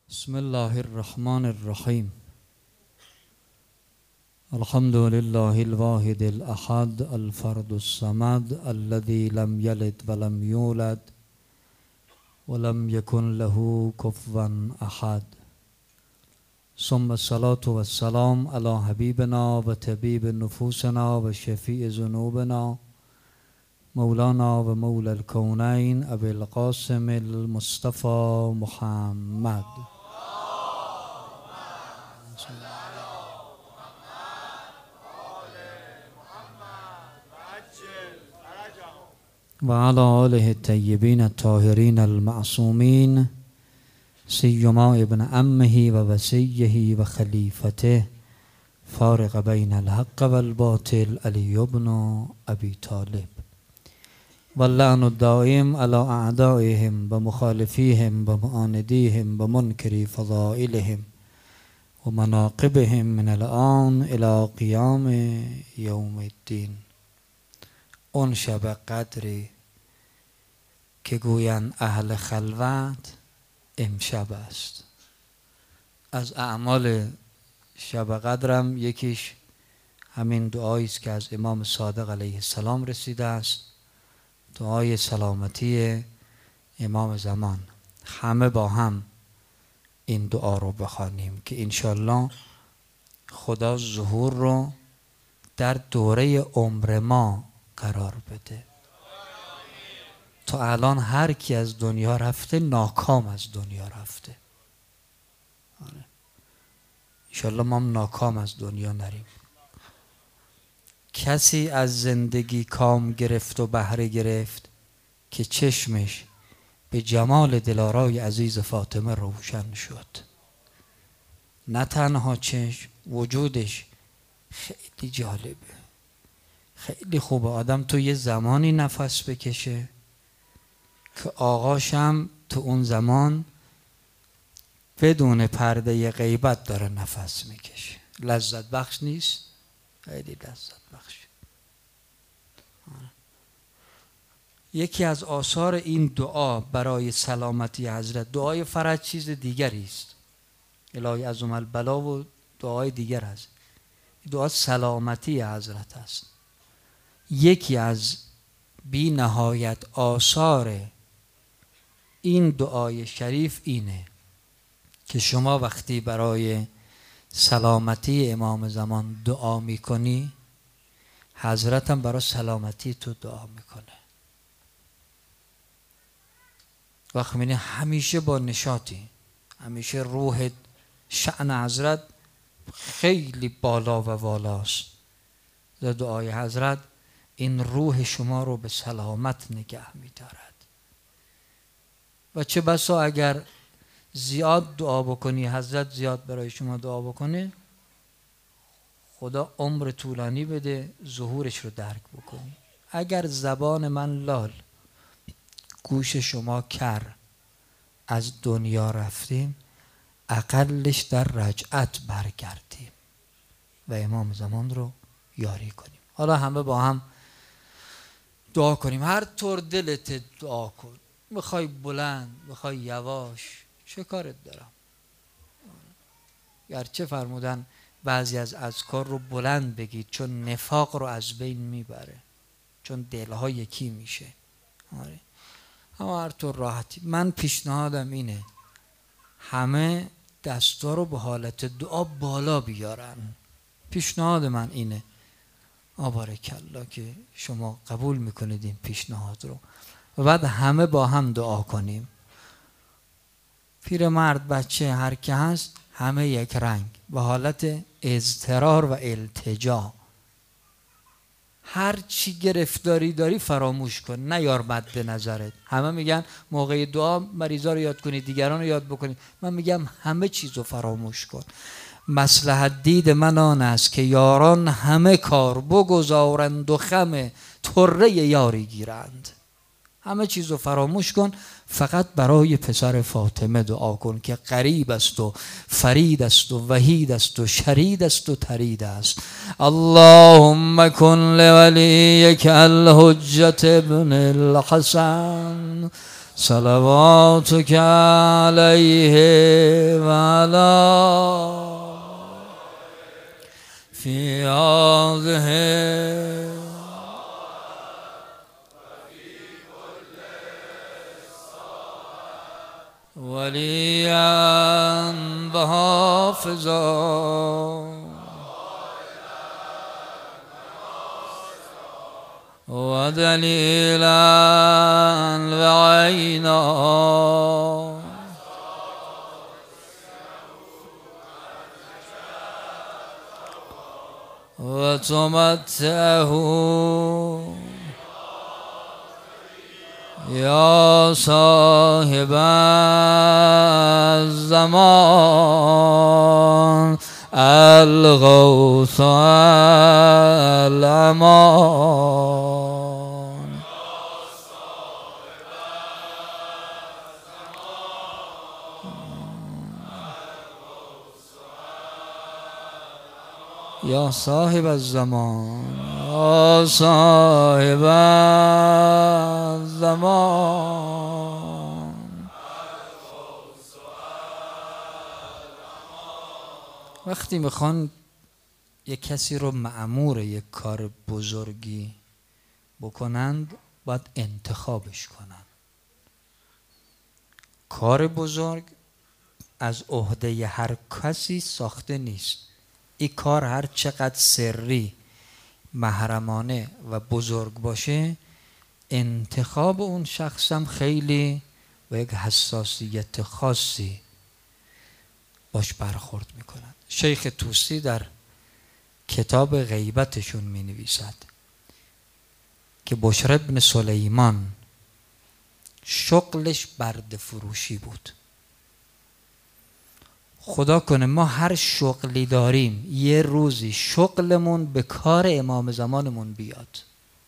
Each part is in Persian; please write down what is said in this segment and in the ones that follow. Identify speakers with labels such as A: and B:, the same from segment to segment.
A: بسم الله الرحمن الرحيم. الحمد لله الواحد الأحد الفرد الصمد الذي لم يلد ولم يولد ولم يكن له كفوا أحد. ثم الصلاة والسلام على حبيبنا وطبيب نفوسنا وشفيع ذنوبنا مولانا ومولى الكونين أبي القاسم المصطفى محمد وعلى آله الطيبين الطاهرين المعصومين سيما ابن عمه ووصيه وخليفته فارق بين الحق والباطل علي بن أبي طالب واللعن الدائم على أعدائهم ومخالفيهم ومعانديهم ومنكري فضائلهم ومناقبهم من الآن إلى قيام يوم الدين. اون شب قدری که گویند اهل خلوت امشب است. از اعمال شب قدرم یکیش همین دعایی است که از امام صادق علیه السلام رسیده است، دعای سلامتی امام زمان. همه با هم این دعا رو بخوانیم که انشالله خدا ظهور رو در دوره عمر ما قرار بده. تا الان هر کی از دنیا رفته ناکام از دنیا رفته. انشالله ما هم ناکام از دنیا نریم. کسی از زندگی کام گرفت و بهره گرفت که چشمش به جمال دلارای عزیز فاطمه روشن شد. نه تنها چشم، وجودش خیلی جالبه، خیلی خوبه. آدم تو یه زمانی نفس بکشه که آقاشم تو اون زمان بدون پرده غیبت داره نفس میکشه. لذت بخش نیست؟ خیلی لذت بخش. یکی از آثار این دعا برای سلامتی حضرت، دعای فرج چیز دیگری است، الهی عظم البلا و دعای دیگر است. دعا سلامتی حضرت است. یکی از بی نهایت آثار این دعای شریف اینه که شما وقتی برای سلامتی امام زمان دعا میکنی، حضرت هم برای سلامتی تو دعا میکنه. وقت میبینی همیشه با نشاطی، همیشه روح شأن حضرت خیلی بالا و والاست. در دعای حضرت این روح شما رو به سلامت نگه می‌دارد. و چه بسا اگر زیاد دعا بکنی، حضرت زیاد برای شما دعا بکنه، خدا عمر طولانی بده ظهورش رو درک بکنی. اگر زبان من لال، گوش شما کر، از دنیا رفتیم، اقلش در رجعت برگردیم و امام زمان رو یاری کنیم. حالا همه با هم دعا کنیم. هر طور دلت دعا کن، میخوای بلند، میخوای یواش، چه کارت دارم. گرچه فرمودن بعضی از اذکار رو بلند بگید چون نفاق رو از بین میبره، چون دلها یکی میشه. اما هر طور راحتی. من پیشنهادم اینه همه دستا رو به حالت دعا بالا بیارن. پیشنهاد من اینه. بارکالله که شما قبول میکنید این پیشنهاد رو. و بعد همه با هم دعا کنیم. پیرمرد، بچه، هر که هست، همه یک رنگ، به حالت اضطرار و التجا. هر چی گرفتاری داری فراموش کن، نیار مد نظرت. همه میگن موقع دعا مریضا رو یاد کنید، دیگران رو یاد بکنید. من میگم همه چیز رو فراموش کن. مصلحت دید من آن است که یاران همه کار بگذارند و خم طره یاری گیرند. همه چیز رو فراموش کن، فقط برای پسر فاطمه دعا کن که قریب است و فرید است و وحید است و شرید است و ترید است. اللهم کن لولیک الحجة ابن الحسن صلواتك عليه وعلى في هذه وليا وحافظا ودليلا وعينا وتمتعه يا صاحب الزمان الغوث الأمان يا صاحب الزمان يا صاحب الزمان. وقتی میخوان یک کسی رو مأمور یک کار بزرگی بکنند باید انتخابش کنند. کار بزرگ از عهده هر کسی ساخته نیست. این کار هر چقدر سری، محرمانه و بزرگ باشه، انتخاب اون شخصم خیلی و یک حساسیت خاصی باش برخورد میکنند. شیخ طوسی در کتاب غیبتشون می نویسد که بشر ابن سلیمان شغلش برده فروشی بود. خدا کنه ما هر شغلی داریم یه روزی شغلمون به کار امام زمانمون بیاد.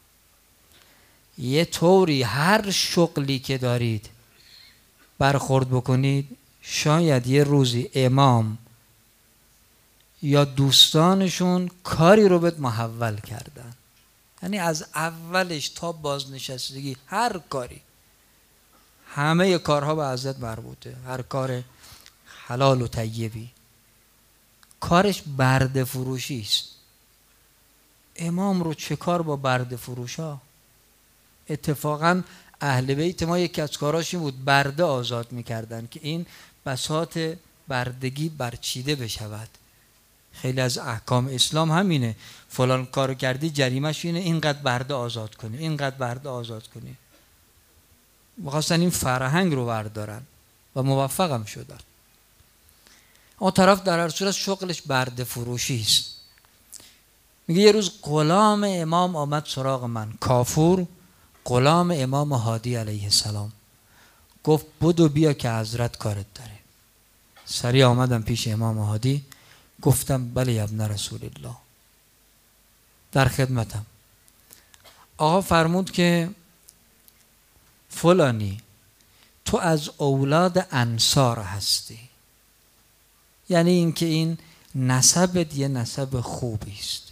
A: یه طوری هر شغلی که دارید برخورد بکنید، شاید یه روزی امام یا دوستانشون کاری رو بهت محول کردن. یعنی از اولش تا بازنشستگی هر کاری، همه کارها به حضرت مربوطه. هر کار حلال و طیبی کارش برده فروشی است. امام رو چه کار با برده فروش ها؟ اتفاقا اهل بیت ما یکی از کاراش این بود، برده آزاد میکردن که این بساط بردگی برچیده بشود. خیلی از احکام اسلام همینه، فلان کارو کردی جریمش اینه، اینقدر برده آزاد کنی، اینقدر برده آزاد کنی. می‌خواستن این فرهنگ رو بردارن و موفقم شدن. اون طرف در هر صورت شغلش برده فروشی است. میگه یه روز غلام امام آمد سراغ من، کافور، غلام امام هادی علیه السلام. گفت بدو بیا که حضرت کارت داره. سریع آمدم پیش امام هادی، گفتم بله ابن رسول الله، در خدمتم. آقا فرمود که فلانی تو از اولاد انصار هستی، یعنی اینکه این نسبت یه نسب خوبی است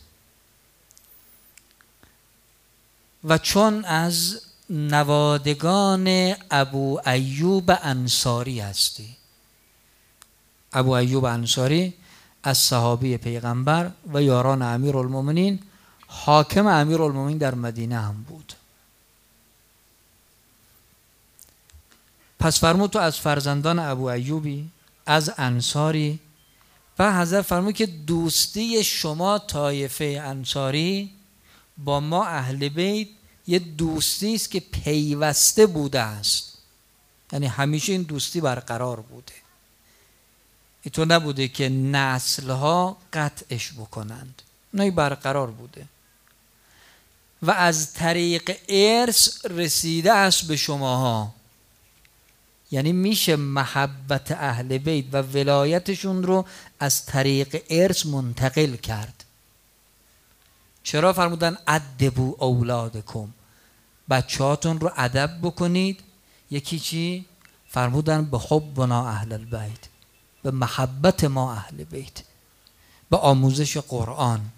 A: و چون از نوادگان ابو ایوب انصاری هستی. ابو ایوب انصاری از صحابی پیغمبر و یاران امیرالمومنین، حاکم امیرالمومنین در مدینه هم بود. پس فرمود تو از فرزندان ابو ایوبی، از انصاری. و حضرت فرمود که دوستی شما طایفه انصاری با ما اهل بیت یه دوستی است که پیوسته بوده است، یعنی همیشه این دوستی برقرار بوده. اینطور نبوده که نسلها قطعش بکنند، نه، برقرار بوده و از طریق ارث رسیده است به شماها. یعنی میشه محبت اهل بیت و ولایتشون رو از طریق ارث منتقل کرد. چرا فرمودن ادبوا اولادکم، بچهاتون رو ادب بکنید. یکی چی؟ فرمودن به حبنا اهل البیت، به محبت ما اهل بیت، به آموزش قرآن.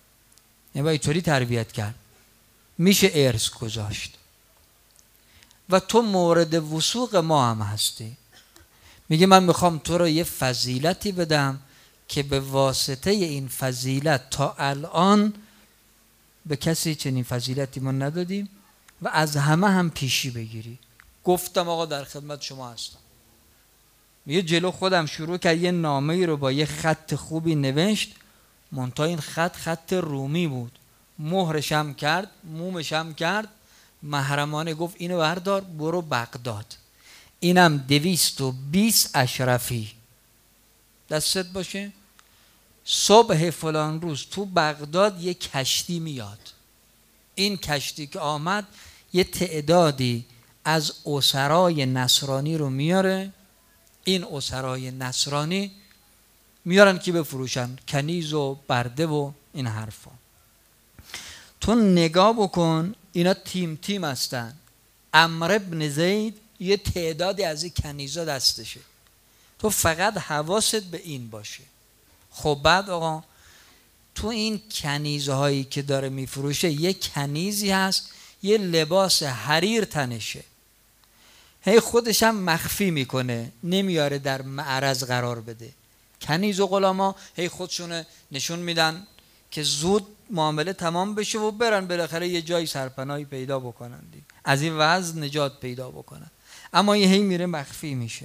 A: یعنی با اینطوری تربیت کرد. میشه ارث گذاشت و تو مورد وثوق ما هم هستی. میگه من میخوام تو رو یه فضیلتی بدم که به واسطه این فضیلت تا الان به کسی چنین فضیلتی ما ندادیم و از همه هم پیشی بگیری. گفتم آقا در خدمت شما هستم. میگه جلو خودم شروع کرد یه نامه‌ای رو با یه خط خوبی نوشت، منتها این خط رومی بود. مهرشم کرد، مومشم کرد، محرمانه گفت اینو بردار برو بغداد، اینم 220 اشرفی دستت باشه، صبح فلان روز تو بغداد یه کشتی میاد، این کشتی که آمد یه تعدادی از اسرای نصرانی رو میاره، این اسرای نصرانی میارن که بفروشن کنیز و برده و این حرفا. تو نگاه بکن اینا تیم هستن. عمرو بن زید یه تعدادی از این کنیزا دستشه، تو فقط حواست به این باشه. خب بعد آقا تو این کنیزهایی که داره میفروشه یه کنیزی هست یه لباس حریر تنشه، هی خودش هم مخفی میکنه، نمیاره در معرض قرار بده. کنیز و غلاما هی خودشونه نشون میدن که زود معامله تمام بشه و برن بالاخره یه جای سرپناهی پیدا بکنن، از این وضع نجات پیدا بکنن، اما یه هی میره مخفی میشه.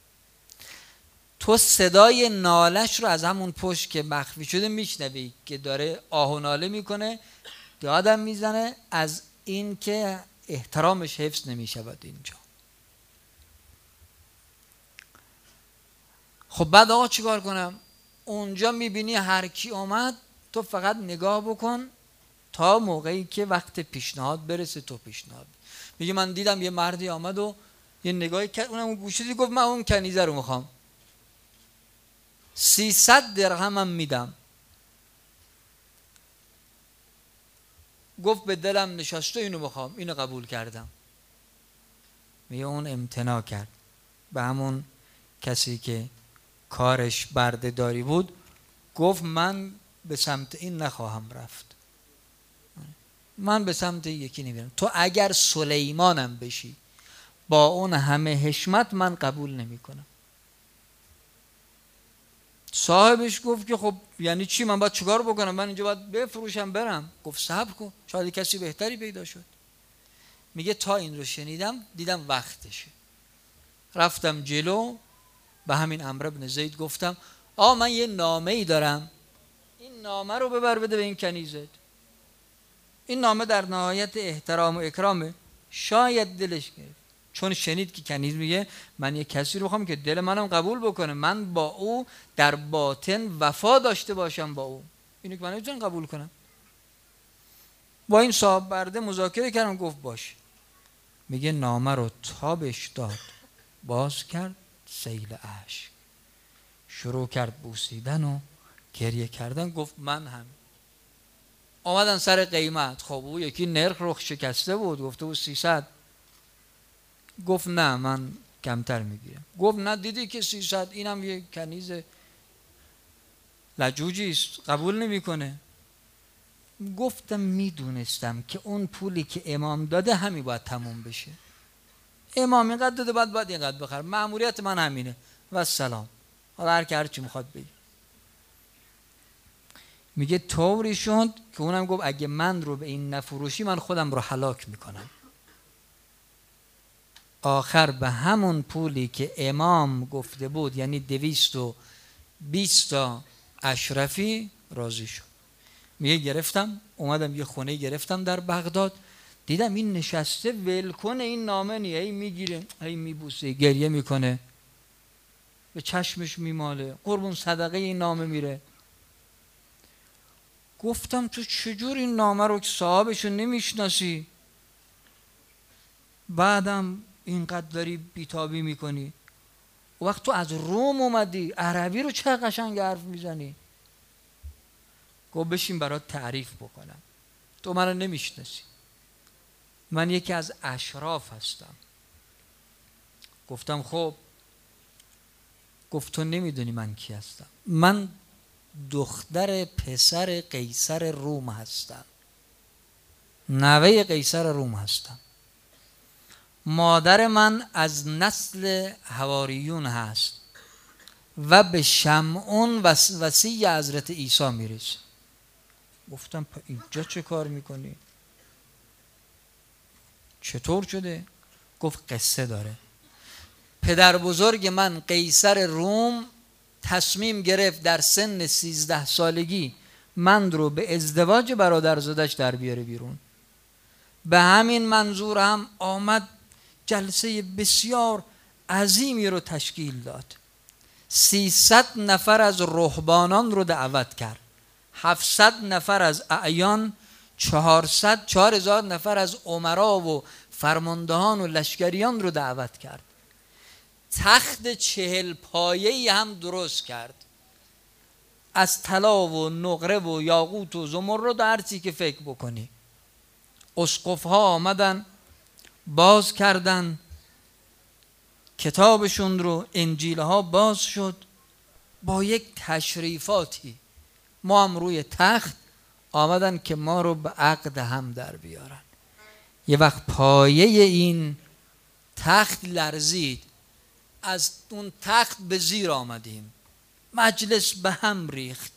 A: تو صدای نالش رو از همون پشت که مخفی شده میشنوی که داره آه و ناله میکنه، یادم میزنه از این که احترامش حفظ نمیشود اینجا. خب بعد آقا چیکار کنم؟ اونجا میبینی هر کی اومد تو فقط نگاه بکن تا موقعی که وقت پیشنهاد برسه تو پیشنهاد. میگه من دیدم یه مردی آمد و یه نگاهی کرد، اونم گوشیدی گفت من اون کنیزه رو میخوام، 300 درهمم میدم. گفت به دلم نشسته اینو میخوام، اینو قبول کردم. میگه اون امتناع کرد، به همون کسی که کارش برده داری بود گفت من به سمت این نخواهم رفت، من به سمت یکی نمیرم، تو اگر سلیمانم بشی با اون همه حشمت من قبول نمی کنم. صاحبش گفت که خب یعنی چی، من باید چیکار بکنم، من اینجا باید بفروشم برم؟ گفت صبر کن شاید کسی بهتری پیدا شد. میگه تا این رو شنیدم دیدم وقتشه، رفتم جلو به همین عمرو بن زید گفتم من یه نامه ای دارم، این نامه رو ببر بده به این کنیزت، این نامه در نهایت احترام و اکرامه، شاید دلش گرفت، چون شنید که کنیز میگه من یه کسی رو بخوام که دل منم قبول بکنه، من با او در باطن وفا داشته باشم با او، اینو که من نمیتونم قبول کنم. با این صاحب برده مذاکره کردم، گفت باش. میگه نامه رو تابش داد، باز کرد، سیل اشک شروع کرد بوسیدن و گریه کردن. گفت من هم آمدن سر قیمت. خب او یکی نرخ رو شکسته بود، گفته بود 300. گفت نه من کمتر میگیرم. گفت نه دیدی که 300، اینم یه کنیز لجوجی است قبول نمیکنه. گفتم میدونستم که اون پولی که امام داده همین باید تموم بشه، امام اینقدر داده باید اینقدر بخرم، مأموریت من همینه و سلام، حالا هر کی هر چی میخواد بگه. میگه طوری شد که اونم گفت اگه من رو به این نفروشی من خودم رو هلاک میکنم. آخر به همون پولی که امام گفته بود یعنی 220 تا اشرفی راضی شد. میگه گرفتم اومدم یه خونه گرفتم در بغداد، دیدم این نشسته ولکن این نامه نیه، هی میگیره هی میبوسه گریه میکنه، به چشمش میماله، قربون صدقه این نامه میره. گفتم تو چجور این نامه رو که صاحبشو نمیشناسی بعدم اینقدر داری بیتابی میکنی، وقت تو از روم اومدی عربی رو چه قشنگ حرف میزنی؟ گفت بشین برات تعریف بکنم، تو منو نمیشناسی، من یکی از اشراف هستم. گفتم خب. گفت تو نمیدونی من کی هستم، من دختر پسر قیصر روم هستم، نوه قیصر روم هستم. مادر من از نسل حواریون هست و به شمعون وصی حضرت عیسی میرسه. گفتم اینجا چه کار میکنی؟ چطور شده؟ گفت قصه داره. پدر بزرگ من قیصر روم تصمیم گرفت در سن 13 سالگی من رو به ازدواج برادرزادش در بیاره بیرون. به همین منظور هم آمد جلسه بسیار عظیمی رو تشکیل داد. 300 نفر از رهبانان رو دعوت کرد، 700 نفر از اعیان، 4000 نفر از امرا و فرماندهان و لشکریان رو دعوت کرد. تخت 40 پایه‌ای هم درست کرد از طلا و نقره و یاقوت و زمرد و هر چی که فکر بکنی. اسقف‌ها آمدن باز کردن کتابشون رو، انجیل‌ها باز شد با یک تشریفاتی. ما هم روی تخت آمدن که ما رو به عقد هم در بیارن. یه وقت پایه این تخت لرزید، از اون تخت به زیر آمدیم، مجلس به هم ریخت.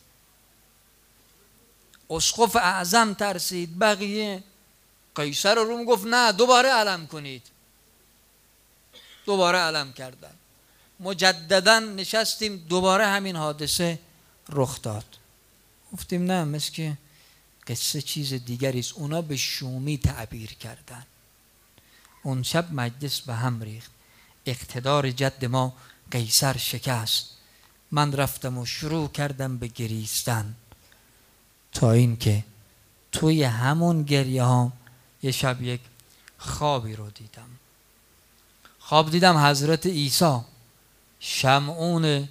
A: اسقف اعظم ترسید، بقیه. قیصر روم گفت نه دوباره علم کنید. دوباره علم کردن. مجددا نشستیم، دوباره همین حادثه رخ داد. گفتیم نه، مثل که قصه چیز دیگری است. اونا به شومی تعبیر کردن. اون شب مجلس به هم ریخت. اقتدار جد ما قیصر شکست. من رفتم و شروع کردم به گریستن، تا این که توی همون گریه ها یه شب یک خوابی رو دیدم. خواب دیدم حضرت عیسی، شمعون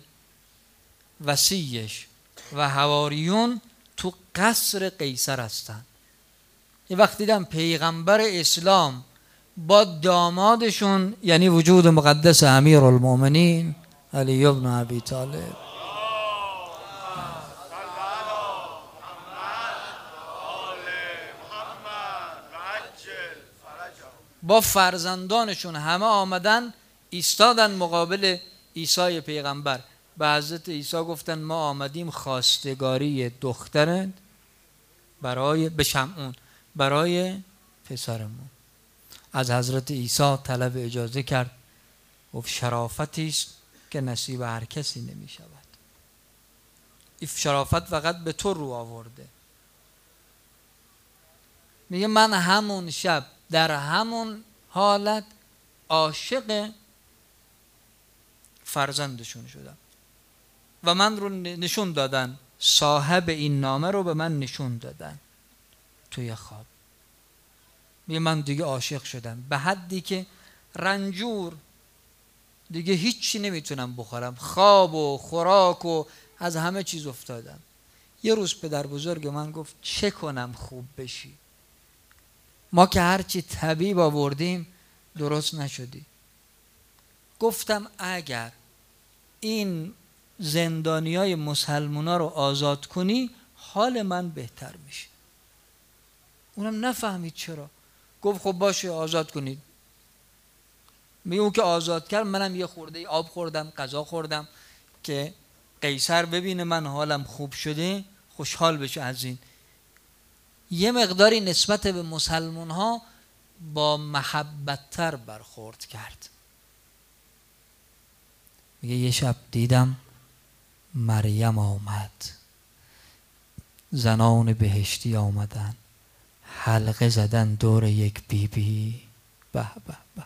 A: وصیش و حواریون تو قصر قیصر هستن. یه وقت دیدم پیغمبر اسلام با دامادشون، یعنی وجود مقدس امیرالمؤمنین علی بن ابی طالب، با فرزندانشون همه آمدن ایستادن مقابل عیسی پیغمبر. به حضرت عیسی گفتن ما آمدیم خواستگاری دخترت برای به شمعون، برای پسرمون. از حضرت عیسی طلب اجازه کرد. گفت شرافتی است که نصیب هر کسی نمی شود. این شرافت فقط به تو رو آورده. میگه من همون شب در همون حالت عاشق فرزندشون شدم و من رو نشون دادن، صاحب این نامه رو به من نشون دادن توی خواب. میگه من دیگه عاشق شدم به حدی که رنجور دیگه هیچی نمیتونم بخورم، خواب و خوراک و از همه چیز افتادم. یه روز پدر بزرگ من گفت چه کنم خوب بشی؟ ما که هرچی طبیب آوردیم درست نشدی. گفتم اگر این زندانیای مسلمونا رو آزاد کنی حال من بهتر میشه. اونم نفهمید چرا. گفت خب باشه آزاد کنید. میگه اون که آزاد کرد منم یه خورده آب خوردم، غذا خوردم که قیصر ببینه من حالم خوب شده خوشحال بشه. از این یه مقداری نسبت به مسلمان ها با محبت‌تر برخورد کرد. میگه یه شب دیدم مریم آمد، زنان بهشتی آمدن حلقه زدن دور یک بیبی. به به به.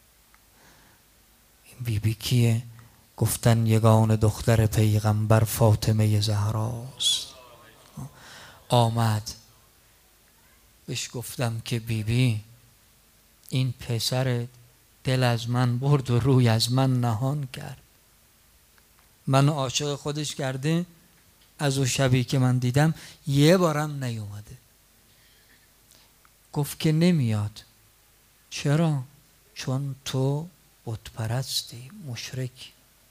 A: این بیبی کیه؟ گفتن یگان دختر پیغمبر فاطمه زهراست. آمد بهش گفتم که بیبی این پسر دل از من برد و روی از من نهان کرد. من عاشق خودش کرده، از اون شبی که من دیدم یه بارم نیومده. گفت که نمیاد. چرا؟ چون تو بت پرستی، مشرکی،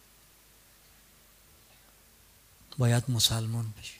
A: باید مسلمان بشی.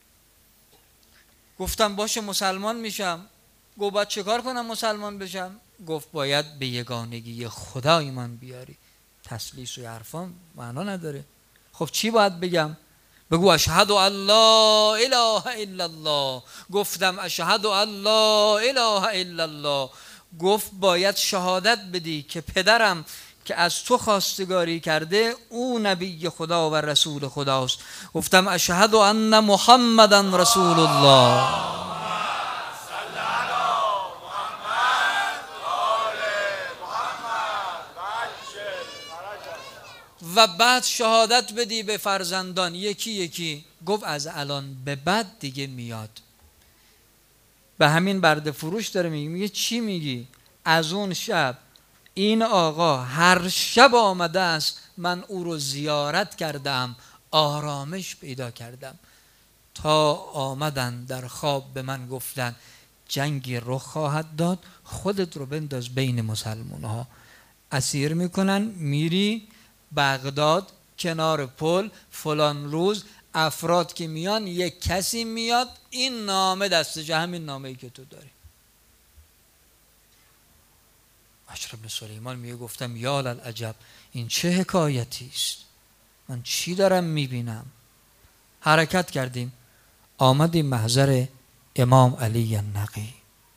A: گفتم باشه مسلمان میشم. گفت باید چه کار کنم مسلمان بشم؟ گفت باید به یگانگی خدا ایمان بیاری. تثلیث و حرفان معنا نداره. خب چی باید بگم؟ بگو اشهد ان لا اله الا الله. گفتم اشهد ان لا اله الا الله. گفت باید شهادت بدی که پدرم که از تو خواستگاری کرده او نبی خدا و رسول خداست. گفتم اشهد ان محمدا رسول الله. و بعد شهادت بدی به فرزندان یکی یکی. گفت از الان به بعد دیگه میاد. به همین برده فروش داره میگه چی میگی؟ از اون شب این آقا هر شب آمده است، من او رو زیارت کردم، آرامش پیدا کردم. تا آمدن در خواب به من گفتن جنگی رخ خواهد داد، خودت رو بنداز بین مسلمان ها. اسیر میکنن، میری بغداد کنار پل فلان روز، افراد که میان یک کسی میاد این نامه دستش، همین نامه‌ای که تو داری. اشرف بن سلیمان میگه گفتم یا للعجب، این چه حکایتی است، من چی دارم میبینم؟ حرکت کردیم، آمدیم محضر امام علی النقی.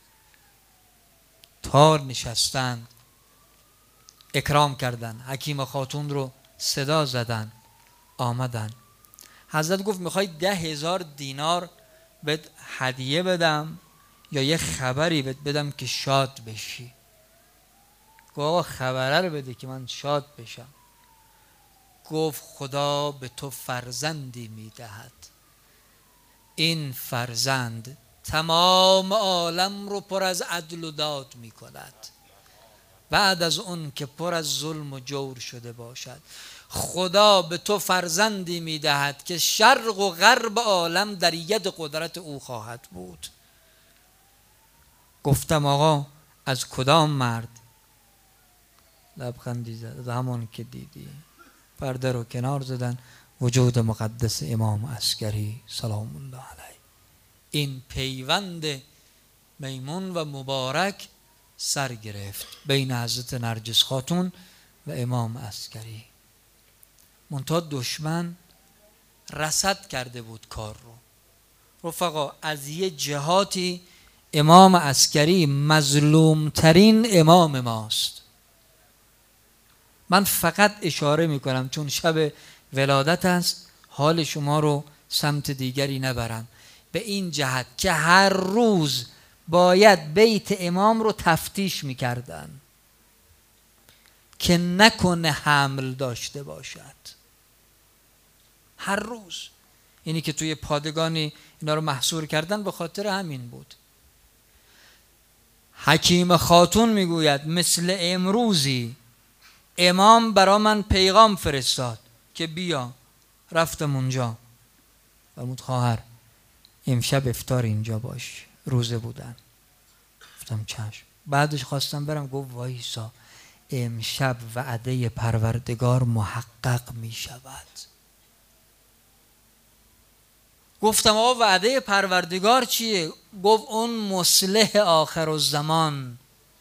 A: تار نشستند، اکرام کردن، حکیم خاتون رو صدا زدن، آمدن. حضرت گفت میخوای 10,000 دینار بهت هدیه بدم یا یه خبری بهت بدم که شاد بشی؟ گفت آقا خبره رو بده که من شاد بشم. گفت خدا به تو فرزندی میدهد، این فرزند تمام عالم رو پر از عدل و داد میکند، بعد از اون که پر از ظلم و جور شده باشد. خدا به تو فرزندی میدهد که شرق و غرب عالم در ید قدرت او خواهد بود. گفتم آقا از کدام مرد؟ لبخندی زد، همون که دیدی. پرده رو کنار زدن، وجود مقدس امام عسکری سلام الله علیه. این پیوند میمون و مبارک سر گرفت بین حضرت نرجس خاتون و امام عسکری. منتها دشمن رصد کرده بود کار رو. رفقا از یه جهاتی امام عسکری مظلوم ترین امام ماست. من فقط اشاره میکنم چون شب ولادت است، حال شما رو سمت دیگری نبرم، به این جهت که هر روز باید بیت امام رو تفتیش میکردن که نکنه حمل داشته باشد. هر روز. اینی که توی پادگانی اینا رو محصور کردن به خاطر همین بود. حکیم خاتون میگوید مثل امروزی امام برا من پیغام فرستاد که بیا. رفتم اونجا، فرمود خواهر امشب افطار اینجا باش، روزه بودن. گفتم چشم. بعدش خواستم برم، گفت وایسا امشب وعده پروردگار محقق می شود. گفتم آقا وعده پروردگار چیه؟ گفت اون مصلح آخر الزمان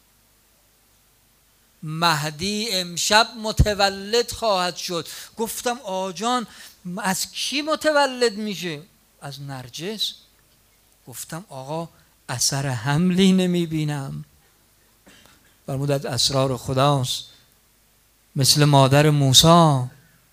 A: مهدی امشب متولد خواهد شد. گفتم آجان از کی متولد میشه؟ از نرجس. گفتم آقا اثر حملی نمی بینم. فرمود از اسرار خداست، مثل مادر موسی.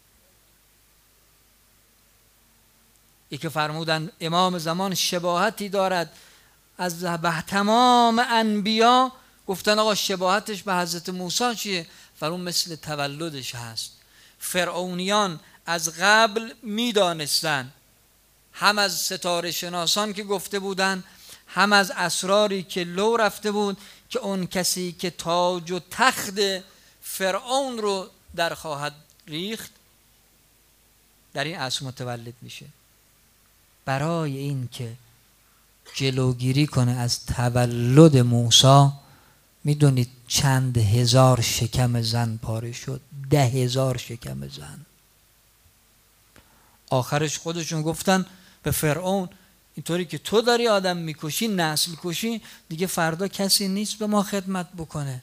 A: ای که فرمودن امام زمان شباهتی دارد از تمام انبیا. گفتن آقا شباهتش به حضرت موسی چیه؟ فرمود مثل تولدش هست. فرعونیان از قبل میدانستن، هم از ستاره شناسان که گفته بودن، هم از اسراری که لو رفته بود، که اون کسی که تاج و تخت فرعون رو در خواهد ریخت در این عصر متولد میشه. برای این که جلوگیری کنه از تولد موسی، میدونید چند هزار شکم زن پاره شد؟ 10,000 شکم زن. آخرش خودشون گفتن به فرعون اینطوری که تو داری آدم میکشی، نسل کشی، دیگه فردا کسی نیست به ما خدمت بکنه.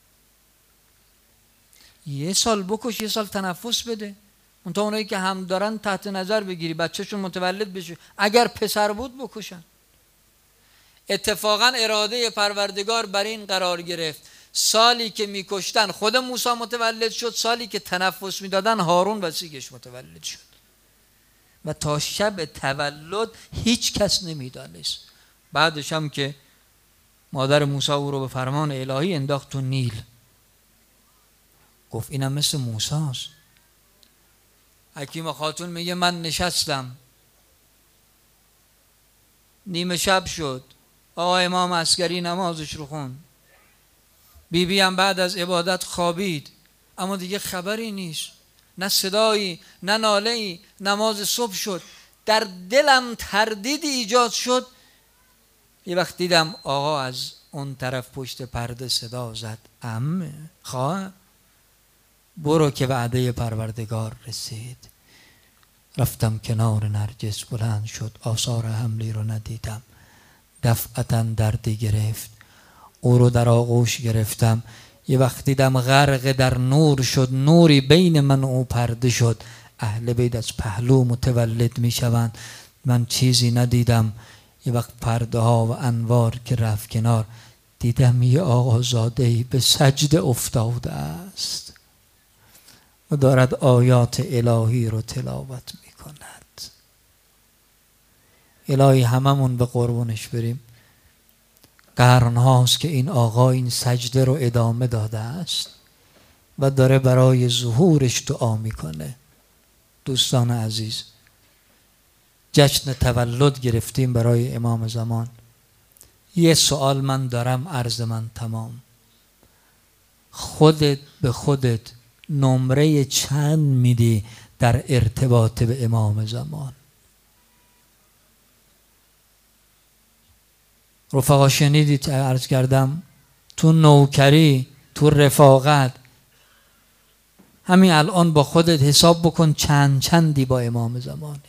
A: 1 سال بکش، 1 سال تنفس بده. اونتا اونایی که هم دارن تحت نظر بگیری، بچهشون متولد بشه، اگر پسر بود بکشن. اتفاقا اراده پروردگار بر این قرار گرفت سالی که میکشتن خود موسی متولد شد، سالی که تنفس میدادن هارون وسیعش متولد شد. و تا شب تولد هیچ کس نمیدانست. بعدش هم که مادر موسی او رو به فرمان الهی انداخت تو نیل، گفت اینم مثل موسی است. حکیم خاتون میگه من نشستم، نیمه شب شد، آقا امام عسکری نمازش رو خوند، بیبی هم بعد از عبادت خوابید، اما دیگه خبری نیست، نه صدایی نه ناله‌ای. نماز صبح شد، در دلم تردیدی ایجاد شد. یه وقت دیدم آقا از اون طرف پشت پرده صدا زد، عمه خواه برو که وعده پروردگار رسید. رفتم کنار نرگس، بلند شد، آثار حملی رو ندیدم، دفعتا دردی گرفت، او رو در آغوش گرفتم. یه وقت دیدم غرق در نور شد، نوری بین من و او پرده شد. اهل بیت از پهلو متولد می شوند، من چیزی ندیدم. یه وقت پرده ها و انوار که رفت کنار، دیدم یه آقازاده‌ای به سجده افتاده است و دارد آیات الهی رو تلاوت می کند. الهی هممون به قربونش بریم. قرن هاست که این آقا این سجده رو ادامه داده است و داره برای ظهورش دعا میکنه. دوستان عزیز، جشن تولد گرفتیم برای امام زمان. یه سوال من دارم، عرض من تمام. خودت به خودت نمره چند میدی در ارتباط به امام زمان؟ رفقا شنیدید عرض کردم تو نوکری، تو رفاقت، همین الان با خودت حساب بکن چندی با امام زمانت.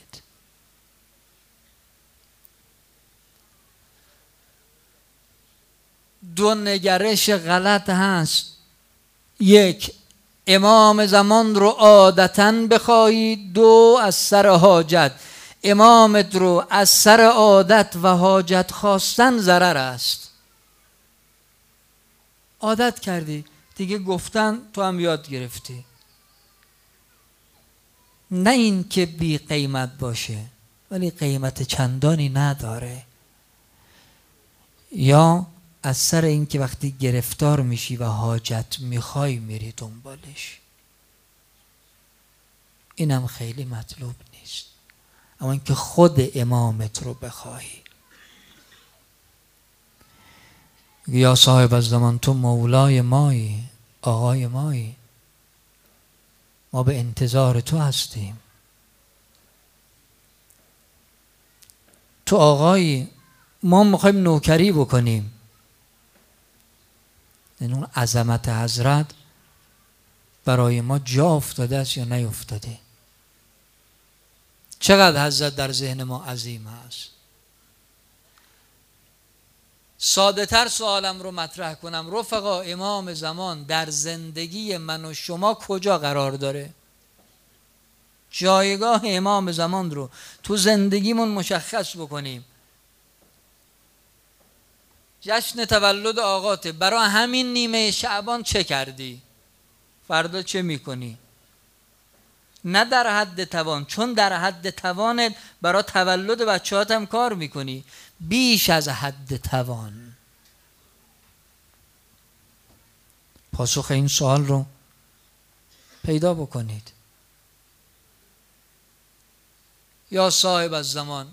A: دو نگرش غلط هست. یک، امام زمان رو عادتاً بخواهی. دو، از سر حاجت. امامت رو از سر عادت و حاجت خواستن ضرر است. عادت کردی دیگه، گفتن تو هم یاد گرفتی. نه این که بی قیمت باشه ولی قیمت چندانی نداره، یا از سر این که وقتی گرفتار میشی و حاجت میخوای میری دنبالش، اینم خیلی مطلوب نیست. اما اینکه خود امامت رو بخواهی. یا صاحب الزمان تو مولای مایی، آقای مایی، ما به انتظار تو هستیم. تو آقایی، ما میخوایم نوکری بکنیم. این اون عظمت حضرت برای ما جا افتاده است یا نیفتاده؟ چقدر حضرت در ذهن ما عظیم هست. ساده تر سوالم رو مطرح کنم، رفقا امام زمان در زندگی من و شما کجا قرار داره؟ جایگاه امام زمان رو تو زندگیمون مشخص بکنیم. جشن تولد آقاته، برای همین نیمه شعبان چه کردی؟ فردا چه میکنی؟ نه در حد توان، چون در حد توانت برای تولد بچه‌هات هم کار میکنی، بیش از حد توان. پاسخ این سوال رو پیدا بکنید. یا صاحب الزمان،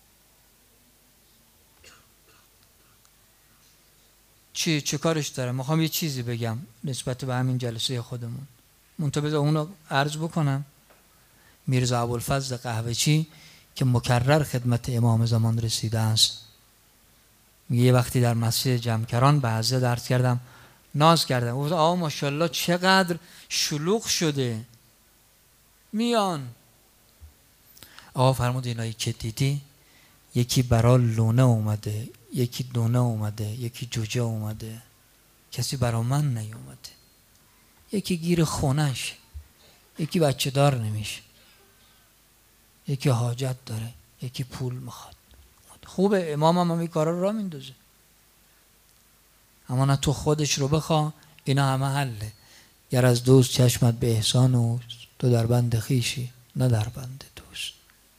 A: چه کارش داره؟ میخوام یه چیزی بگم نسبت به همین جلسه خودمون، منتها اونو عرض بکنم. میرزا ابوالفضل قهوه‌چی که مکرر خدمت امام زمان رسیده است، میگه یه وقتی در مسجد جمکران به حضرت عرض کردم، ناز کردم، گفت آقا ماشاءالله چقدر شلوغ شده میان. آقا فرمود اینایی که دیدی یکی برا لونه اومده، یکی دونه اومده، یکی جوجه اومده، کسی برا من نیومده. یکی گیر خونش، یکی بچه دار نمیشه، یکی حاجت داره، یکی پول میخواد. خوبه، امام هم این کارا رو راه میندازه، اما نه تو خودش رو بخوا. اینا همه حله. گر از دوست چشمت به احسان اوست، تو در بند خویشی نه در بند دوست.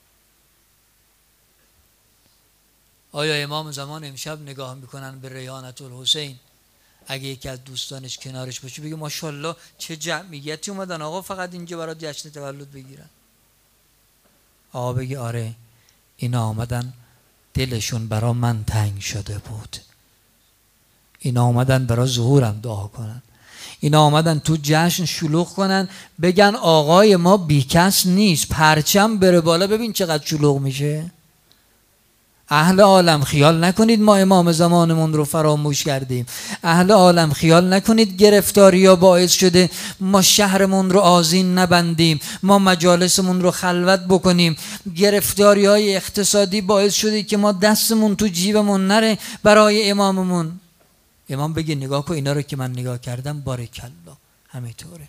A: آیا امام زمان امشب نگاه میکنن به ریحانة الحسین، اگه یکی از دوستانش کنارش باشه بگه ماشاءالله چه جمعیتی اومدن آقا فقط اینجا برای جشن تولد بگیرن؟ آقا بگی آره اینا آمدن دلشون برا من تنگ شده بود، اینا آمدن برا ظهورم دعا کنن، اینا آمدن تو جشن شلوغ کنن، بگن آقای ما بیکس نیست، پرچم بره بالا. ببین چقدر شلوغ میشه. اهل عالم خیال نکنید ما امام زمانمون رو فراموش کردیم. اهل عالم خیال نکنید گرفتاری ها باعث شده ما شهرمون رو آذین نبندیم، ما مجالسمون رو خلوت بکنیم. گرفتاری های اقتصادی باعث شده که ما دستمون تو جیبمون نره برای اماممون. امام بگه نگاه کن اینا رو که من نگاه کردم بارکالله همینطوره.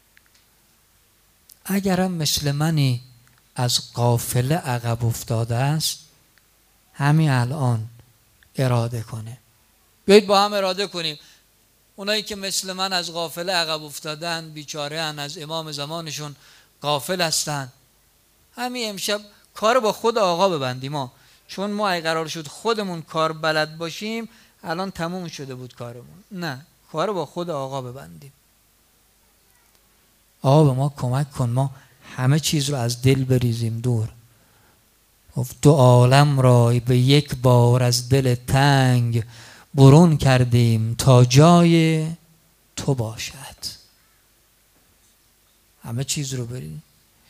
A: اگرم مثل منی از قافله عقب افتاده است، همین الان اراده کنه. بیایید با هم اراده کنیم. اونایی که مثل من از قافله عقب افتادن، بیچاره هن، از امام زمانشون غافل هستن، همین امشب کار با خود آقا ببندیم ما. چون ما اگه قرار شد خودمون کار بلد باشیم الان تموم شده بود کارمون. نه، کار با خود آقا ببندیم. آقا به ما کمک کن ما همه چیز رو از دل بریزیم دور. دو عالم را به یک بار از دل تنگ برون کردیم تا جای تو باشد. همه چیز رو بریم.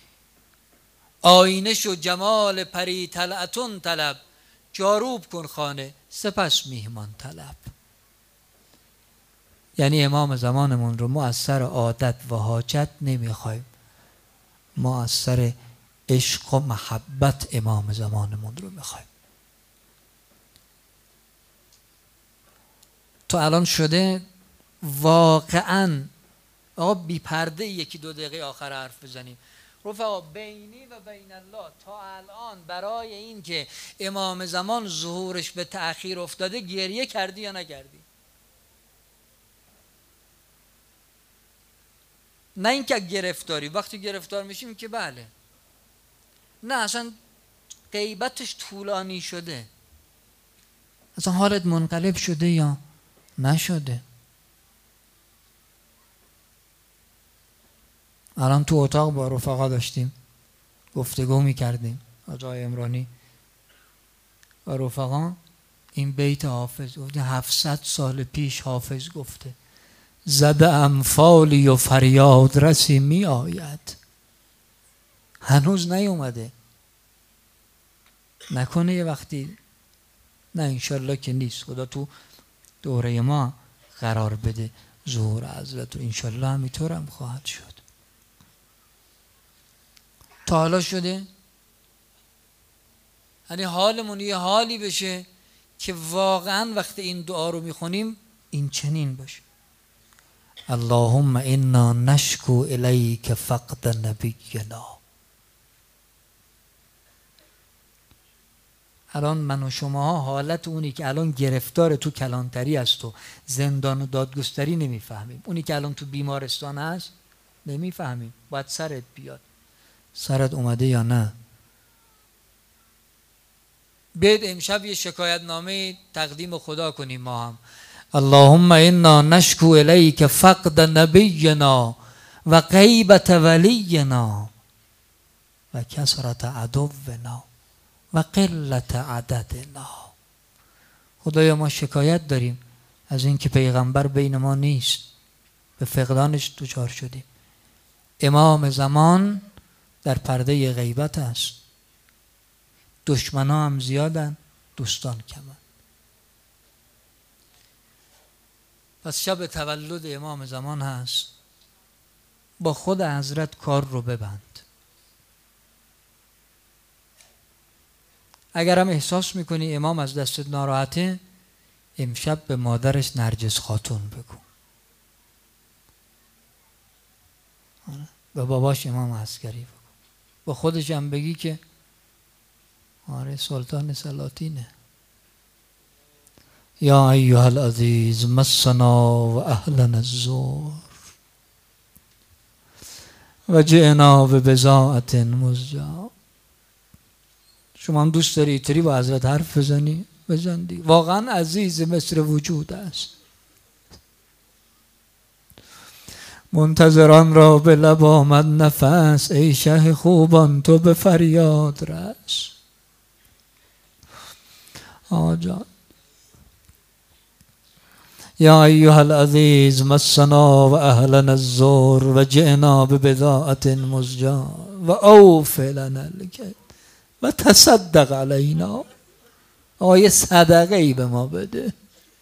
A: آینه شو جمال پری طلعتون طلب، جاروب کن خانه سپس میهمان طلب. یعنی امام زمانمون رو ما از سر عادت و حاجت نمیخوایم، ما از سر عشق و محبت امام زمانمون رو میخوایم. تو الان شده واقعا آقا بی پرده یکی دو دقیقه آخر حرف بزنیم. رفقا بینی و بین الله تا الان برای این که امام زمان ظهورش به تأخیر افتاده گریه کردی یا نکردی؟ نه اینکه گرفتاری، وقتی گرفتار میشیم که بله، نه اصلا غیبتش طولانی شده، اصلا حالت منقلب شده یا نشده. الان تو اتاق با رفقا داشتیم گفتگو میکردیم، آقای عمرانی و رفقا این بیت حافظ 700 سال پیش حافظ گفته، زده امفالی و فریاد رسی می آید. هنوز نیومده. نکنه یه وقتی، نه انشالله که نیست، خدا تو دوره ما قرار بده ظهور حضرت و انشالله همینطور هم خواهد شد. تا حالا شده؟ یعنی حالمون یه حالی بشه که واقعا وقتی این دعا رو میخونیم این چنین باشه. اللهم انا نشکو الیک فقد نبینا. الان من و شما حالت اونی که الان گرفتار تو کلانتری است و زندان و دادگستری نمیفهمیم، اونی که الان تو بیمارستان هست نمیفهمیم. باید سرت بیاد. سرت اومده یا نه؟ بیاید امشب یه شکایت نامه تقدیم خدا کنیم ما هم. اللهم انا نشکو الیک فقد نبینا و غیبت ولینا و کثرت عدونا و قلت عددنا. خدایا ما شکایت داریم از اینکه پیغمبر بین ما نیست، به فقدانش دچار شدیم. امام زمان در پرده غیبت است، دشمنا هم زیادن، دوستان کمن. پس شب تولد امام زمان هست، با خود حضرت کار رو ببند. اگرم احساس میکنی امام از دستت ناراحته، امشب به مادرش نرجس خاتون بگو، به باباش امام عسکری بگو، با خودش هم بگی که آره سلطان سلاطینه. یا ایها العزیز مسنا و اهلنا الزور و جئنا ببضاعة مزجاة. شما هم دوست داری اینطوری با حضرت حرف بزنی؟ بزن دیگه، واقعا عزیز مصر وجود است. منتظران را به لب آمد نفس، ای شه خوبان تو به فریاد رس. آجان یا ایها العزیز مسنا و اهلنا الزور و جئنا ببضاعة مزجاة و اوف لنا الکیل و تصدق علینا. آیه صدقه ای به ما بده.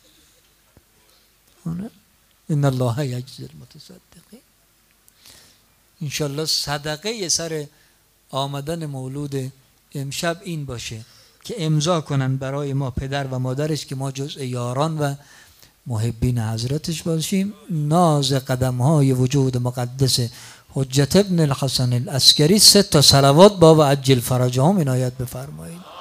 A: ان الله یجزی المتصدقین. انشالله صدقه سر آمدن مولود امشب این باشه که امضا کنن برای ما پدر و مادرش که ما جزء یاران و محبین حضرتش باشیم. ناز قدم های وجود مقدس حجت ابن الحسن العسکری 3 صلوات با و عجل فرجهم عنایت بفرمایید.